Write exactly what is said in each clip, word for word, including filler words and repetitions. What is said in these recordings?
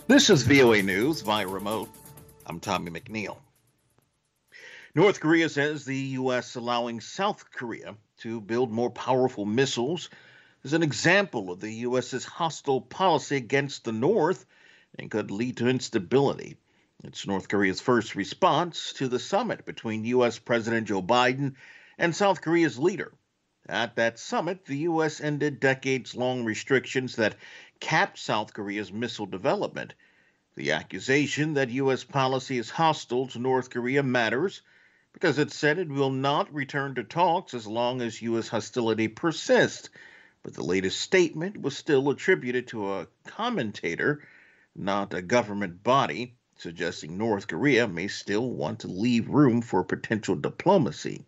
This is V O A News via remote. I'm Tommy McNeil. North Korea says the U S allowing South Korea to build more powerful missiles is an example of the U S's hostile policy against the North and could lead to instability. It's North Korea's first response to the summit between U S. President Joe Biden and South Korea's leader. At that summit, the U S ended decades long restrictions that capped South Korea's missile development. The accusation that U S policy is hostile to North Korea matters because it said it will not return to talks as long as U S hostility persists. But the latest statement was still attributed to a commentator, not a government body, suggesting North Korea may still want to leave room for potential diplomacy.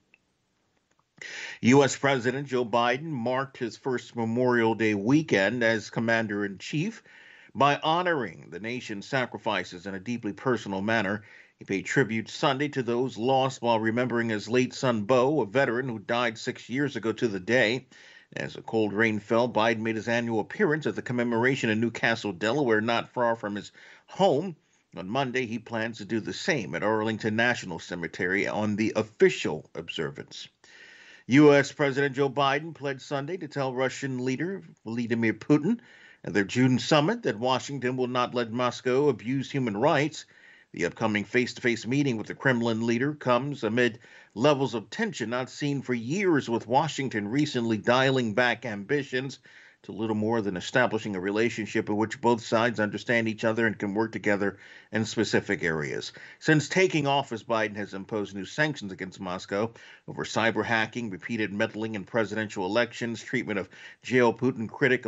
U S. President Joe Biden marked his first Memorial Day weekend as commander in chief by honoring the nation's sacrifices in a deeply personal manner. He paid tribute Sunday to those lost while remembering his late son Bo, a veteran who died six years ago to the day. As a cold rain fell, Biden made his annual appearance at the commemoration in Newcastle, Delaware, not far from his home. On Monday, he plans to do the same at Arlington National Cemetery on the official observance. U S. President Joe Biden pledged Sunday to tell Russian leader Vladimir Putin at their June summit that Washington will not let Moscow abuse human rights. The upcoming face-to-face meeting with the Kremlin leader comes amid levels of tension not seen for years, with Washington recently dialing back ambitions to little more than establishing a relationship in which both sides understand each other and can work together in specific areas. Since taking office, Biden has imposed new sanctions against Moscow over cyber hacking, repeated meddling in presidential elections, treatment of jailed Putin critic